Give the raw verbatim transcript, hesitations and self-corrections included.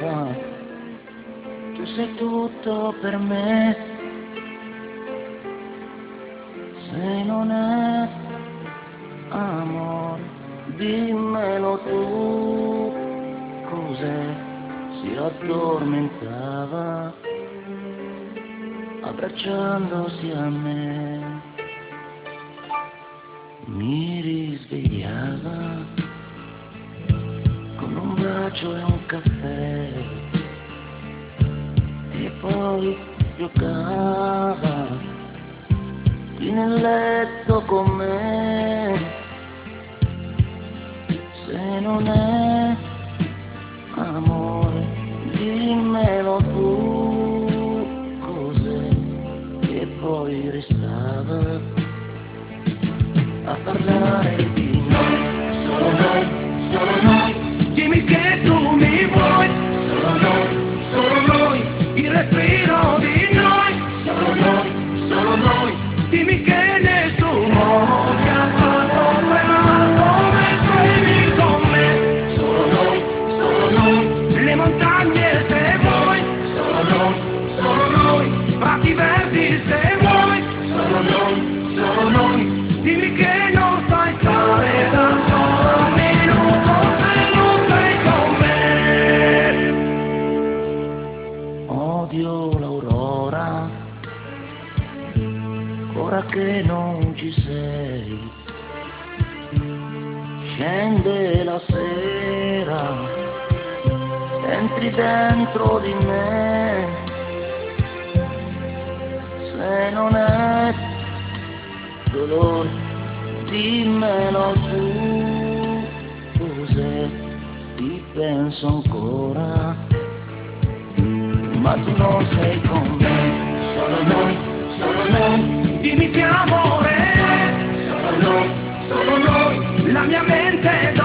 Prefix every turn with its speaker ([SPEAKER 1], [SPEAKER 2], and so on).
[SPEAKER 1] tu sei tutto per me. Se non è amore, dimmelo tu, cos'è? Si addormentava abbracciandosi a me, mi risvegliava con un bacio e un caffè e poi giocava qui nel letto con me. Se non è amore, dimmelo tu, cos'è? E poi restava a parlare di noi, solo noi, solo noi. Dimmi che tu mi vuoi, solo noi, solo noi. Il respiro di noi, solo noi, solo noi. Dimmi che nessuno ti ha fatto tremare come tremi con me. Solo noi, solo noi. Le montagne se vuoi, solo noi, solo noi. Prati verdi se vuoi, solo noi, solo noi. Dimmi che non sai stare da solo un minuto se non sei con me. Odio l'aurora, ora che non ci sei. Scende la sera, entri dentro di me. Se non è dolore, dimmelo tu, cos'è? Ti penso ancora, ma tu non sei con me. Solo noi, solo noi. Dimmi che amore è, solo noi, solo noi. La mia mente